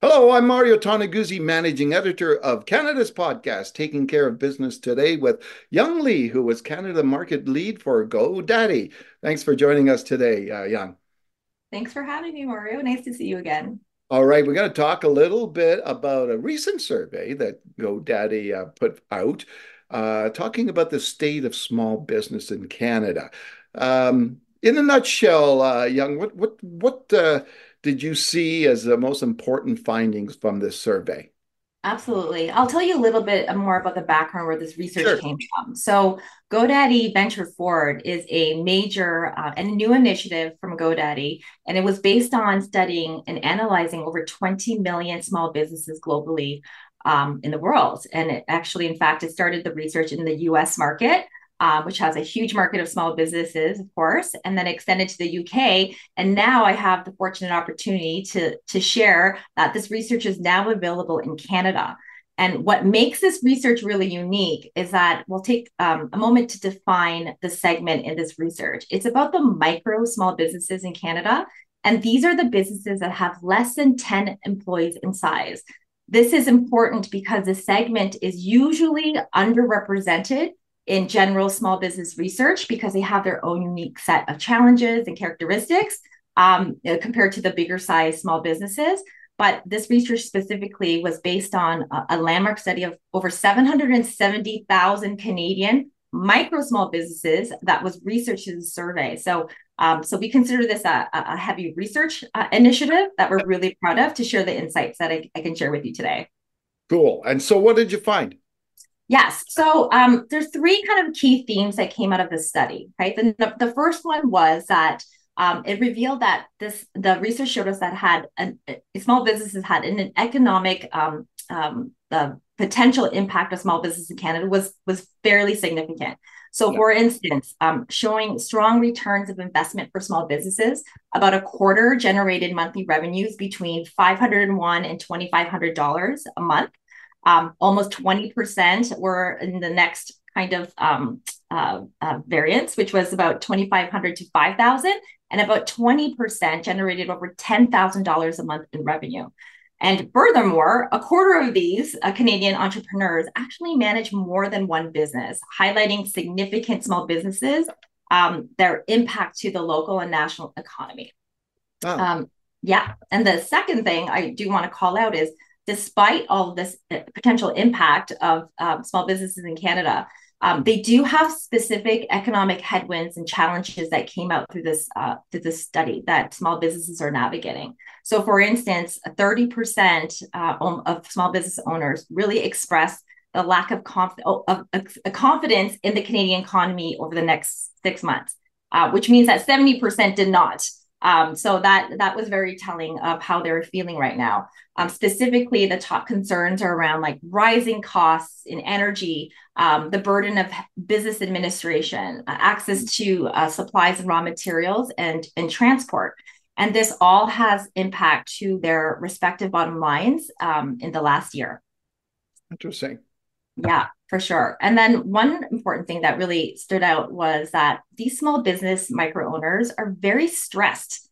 Hello, I'm Mario Toneguzzi, managing editor of Canada's podcast, Taking Care of Business Today with Young Lee, who was Canada market lead for GoDaddy. Thanks for joining us today, Young. Thanks for having me, Mario. Nice to see you again. All right, we're going to talk a little bit about a recent survey that GoDaddy put out, talking about the state of small business in Canada. In a nutshell, Young, what did you see as the most important findings from this survey? Absolutely. I'll tell you a little bit more about the background where this research Sure. came from. So, GoDaddy Venture Forward is a major and new initiative from GoDaddy, and it was based on studying and analyzing over 20 million small businesses globally in the world. And it actually, in fact, it started the research in the US market, which has a huge market of small businesses, of course, and then extended to the UK. And now I have the fortunate opportunity to share that this research is now available in Canada. And what makes this research really unique is that we'll take a moment to define the segment in this research. It's about the micro small businesses in Canada. And these are the businesses that have less than 10 employees in size. This is important because the segment is usually underrepresented in general small business research because they have their own unique set of challenges and characteristics compared to the bigger size small businesses. But this research specifically was based on a landmark study of over 770,000 Canadian micro small businesses that was researched in the survey. So we consider this a heavy research initiative that we're really proud of to share the insights that I can share with you today. Cool. And so what did you find? Yes. So there's three kind of key themes that came out of this study, right? The first one was that it revealed that the research showed us that small businesses had an economic the potential impact of small business in Canada was fairly significant. So, Yeah. for instance, showing strong returns of investment for small businesses, about a quarter generated monthly revenues between $501 and $2,500 a month. Almost 20% were in the next kind of variance, which was about 2,500 to 5,000, and about 20% generated over $10,000 a month in revenue. And furthermore, a quarter of these Canadian entrepreneurs actually manage more than one business, highlighting significant small businesses, their impact to the local and national economy. Ah, Um, yeah. And the second thing I do want to call out is despite all of this potential impact of small businesses in Canada, they do have specific economic headwinds and challenges that came out through this study that small businesses are navigating. So, for instance, 30% of small business owners really express the lack of, confidence in the Canadian economy over the next 6 months, which means that 70% did not. So that was very telling of how they're feeling right now. Specifically, the top concerns are around like rising costs in energy, the burden of business administration, access to supplies and raw materials, and transport. And this all has impact to their respective bottom lines in the last year. interesting. Yeah, for sure. And then one important thing that really stood out was that these small business micro owners are very stressed.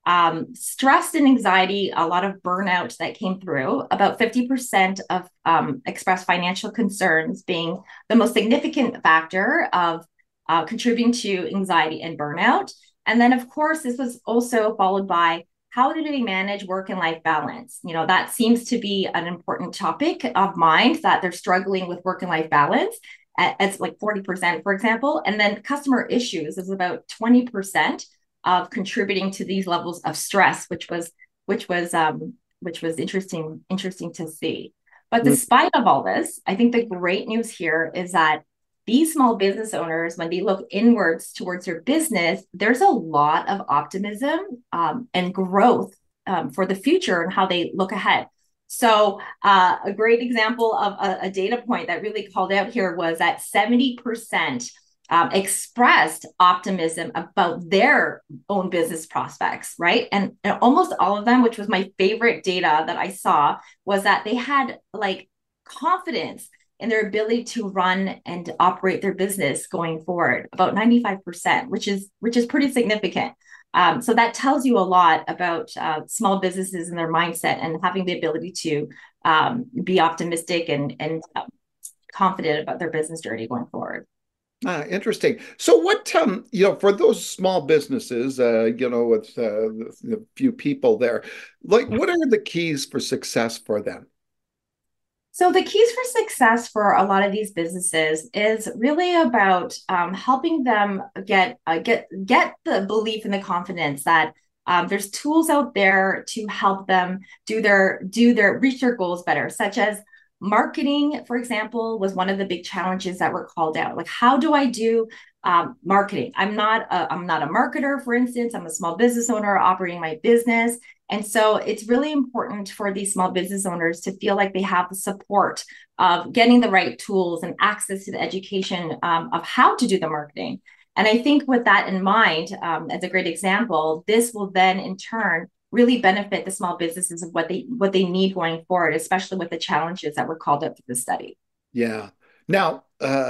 Stress and anxiety, a lot of burnout that came through, about 50% of expressed financial concerns being the most significant factor of contributing to anxiety and burnout. And then, of course, this was also followed by how do they manage work and life balance? You know, that seems to be an important topic of mind that they're struggling with work and life balance. It's like 40%, for example. And then customer issues is about 20% of contributing to these levels of stress, which was interesting to see. But Mm. despite of all this, I think the great news here is that these small business owners, when they look inwards towards their business, there's a lot of optimism and growth for the future and how they look ahead. So, a great example of a data point that really called out here was that 70% expressed optimism about their own business prospects, right? And almost all of them, which was my favorite data that I saw, was that they had like confidence in their ability to run and operate their business going forward, about 95%, which is pretty significant. So that tells you a lot about small businesses and their mindset and having the ability to be optimistic and confident about their business journey going forward. Interesting. So what, for those small businesses, with the few people there, like what are the keys for success for them? So the keys for success for a lot of these businesses is really about helping them get the belief and the confidence that there's tools out there to help them do their reach their goals better, such as marketing, for example, was one of the big challenges that were called out. Like, how do I do marketing? I'm not a marketer, for instance. I'm a small business owner operating my business. And so it's really important for these small business owners to feel like they have the support of getting the right tools and access to the education of how to do the marketing. And I think with that in mind, as a great example, this will then in turn really benefit the small businesses of what they need going forward, especially with the challenges that were called out through the study. Yeah. Now,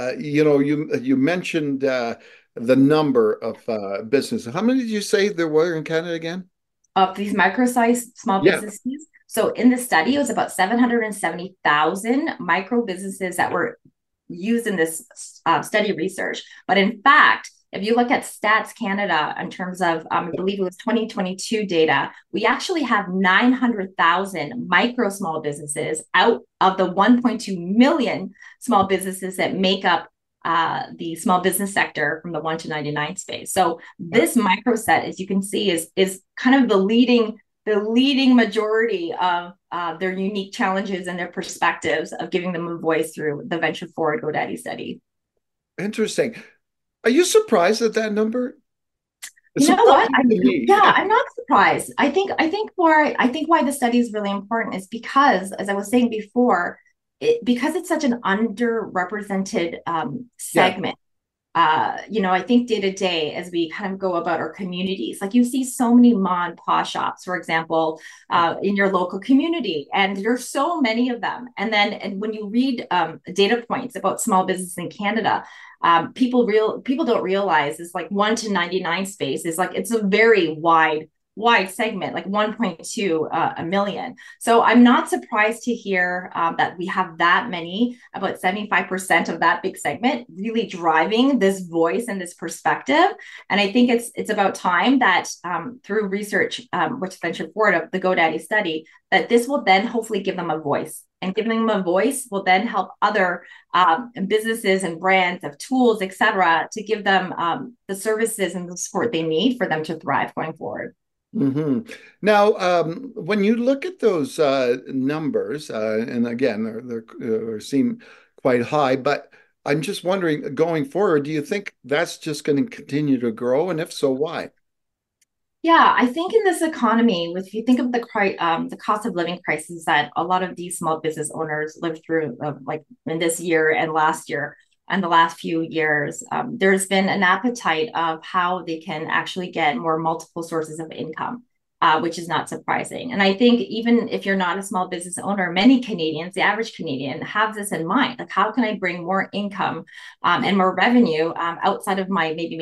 you mentioned the number of businesses. How many did you say there were in Canada again? Of these micro-sized small Yeah. businesses. So in the study, it was about 770,000 micro businesses that were used in this study research. But in fact, if you look at Stats Canada in terms of, I believe it was 2022 data, we actually have 900,000 micro small businesses out of the 1.2 million small businesses that make up the small business sector from the 1 to 99 space. So this micro set, as you can see, is kind of the leading majority of their unique challenges and their perspectives of giving them a voice through the Venture Forward GoDaddy study. Interesting. Are you surprised at that number? It's You know what? surprising to me. Yeah, I'm not surprised. I think why the study is really important is because, as I was saying before, because it's such an underrepresented Yeah. segment. I think day to day as we kind of go about our communities, like you see so many mom and pop shops, for example, in your local community, and there's so many of them. And when you read data points about small business in Canada, people don't realize is like 1 to 99 space is like it's a very wide segment, like 1.2 a million. So I'm not surprised to hear that we have that many, about 75% of that big segment, really driving this voice and this perspective. And I think it's about time that through research, which Venture Forward of the GoDaddy study, that this will then hopefully give them a voice. And giving them a voice will then help other businesses and brands of tools, et cetera, to give them the services and the support they need for them to thrive going forward. Hmm. Now, when you look at those numbers, and again, they seem quite high, but I'm just wondering, going forward, do you think that's just going to continue to grow? And if so, why? Yeah, I think in this economy, if you think of the cost of living crisis that a lot of these small business owners lived through, like in this year and last year and the last few years, there's been an appetite of how they can actually get more multiple sources of income, which is not surprising. And I think even if you're not a small business owner, many Canadians, the average Canadian, have this in mind. Like, how can I bring more income and more revenue outside of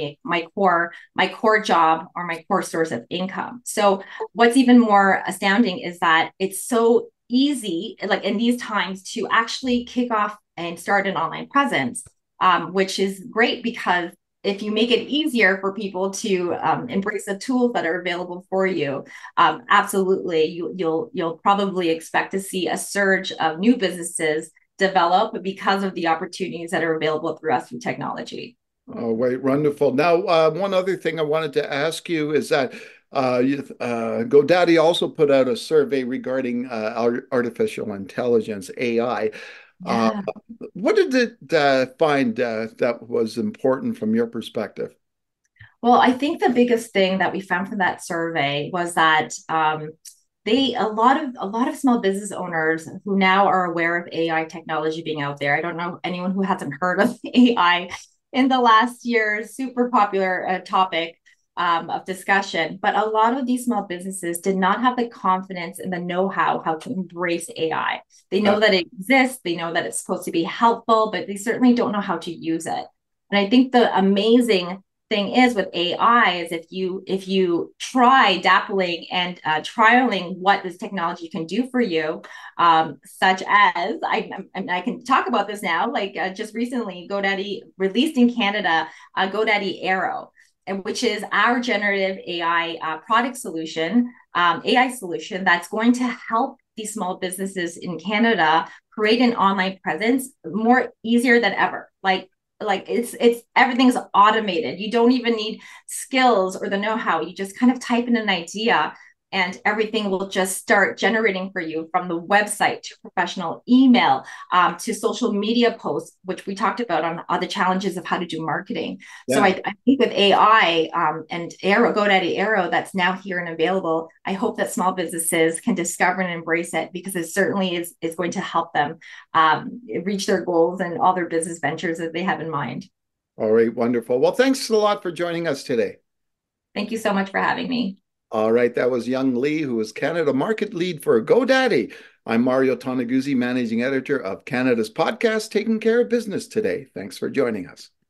my core job or my core source of income? So what's even more astounding is that it's so easy, like in these times, to actually kick off and start an online presence, which is great because if you make it easier for people to embrace the tools that are available for you, absolutely, you'll probably expect to see a surge of new businesses develop because of the opportunities that are available through us through technology. Oh, wait, wonderful. Now, one other thing I wanted to ask you is that GoDaddy also put out a survey regarding artificial intelligence, AI. Uh, Yeah. what did it find that was important from your perspective? Well, I think the biggest thing that we found from that survey was that a lot of small business owners who now are aware of AI technology being out there. I don't know anyone who hasn't heard of AI in the last year, super popular topic of discussion. But a lot of these small businesses did not have the confidence and the know-how how to embrace AI. They Uh, know that it exists, they know that it's supposed to be helpful, but they certainly don't know how to use it. And I think the amazing thing is with AI is if you try dabbling and trialing what this technology can do for you, such as I can talk about this now. Like just recently, GoDaddy released in Canada GoDaddy Arrow, and which is our generative AI product solution, AI solution that's going to help these small businesses in Canada create an online presence more easier than ever. Like it's everything's automated. You don't even need skills or the know-how. You just kind of type in an idea and everything will just start generating for you, from the website to professional email, to social media posts, which we talked about on the challenges of how to do marketing. So Yeah. I think with AI, and Arrow, GoDaddy Arrow, that's now here and available, I hope that small businesses can discover and embrace it, because it certainly is going to help them reach their goals and all their business ventures that they have in mind. All right, wonderful. Well, thanks a lot for joining us today. Thank you so much for having me. All right, that was Young Lee, who is Canada Market Lead for GoDaddy. I'm Mario Toneguzzi, Managing Editor of Canada's podcast, Taking Care of Business Today. Thanks for joining us.